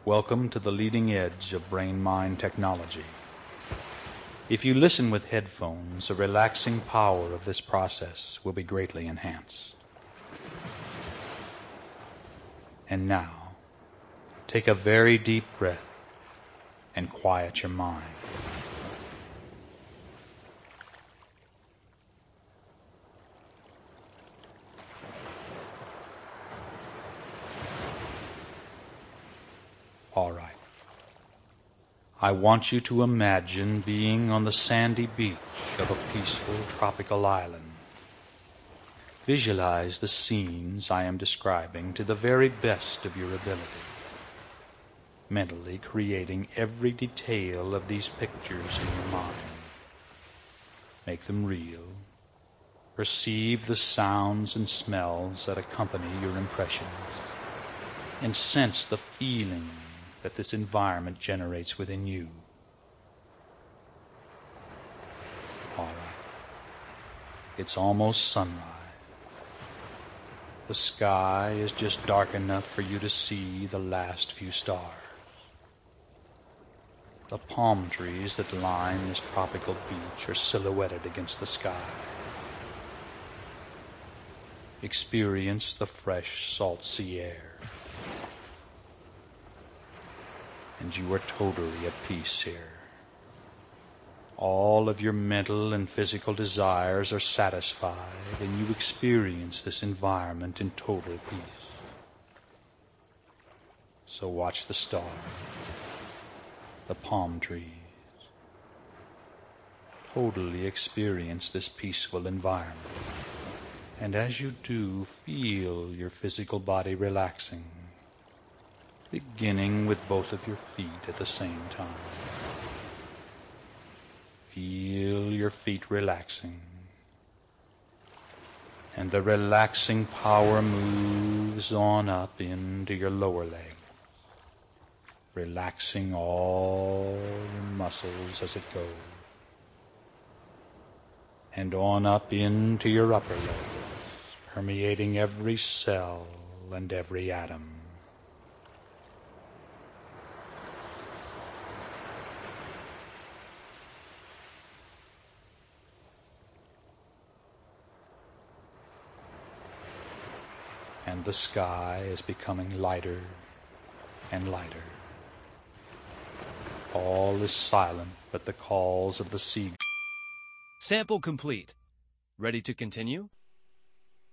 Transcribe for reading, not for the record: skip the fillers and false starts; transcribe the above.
Welcome to the leading edge of brain-mind technology. If you listen with headphones, the relaxing power of this process will be greatly enhanced. And now, take a very deep breath and quiet your mind. All right. I want you to imagine being on the sandy beach of a peaceful tropical island. Visualize the scenes I am describing to the very best of your ability, mentally creating every detail of these pictures in your mind. Make them real. Perceive the sounds and smells that accompany your impressions, and sense the feeling that this environment generates within you. All right. It's almost sunrise. The sky is just dark enough for you to see the last few stars. The palm trees that line this tropical beach are silhouetted against the sky. Experience the fresh, salt sea air. And you are totally at peace here. All of your mental and physical desires are satisfied, and you experience this environment in total peace. So watch the stars, the palm trees. Totally experience this peaceful environment. And as you do, feel your physical body relaxing, beginning with both of your feet at the same time. Feel your feet relaxing, and the relaxing power moves on up into your lower legs, relaxing all your muscles as it goes, and on up into your upper legs, permeating every cell and every atom. And the sky is becoming lighter and lighter. All is silent but the calls of the seagulls. Sample complete. Ready to continue?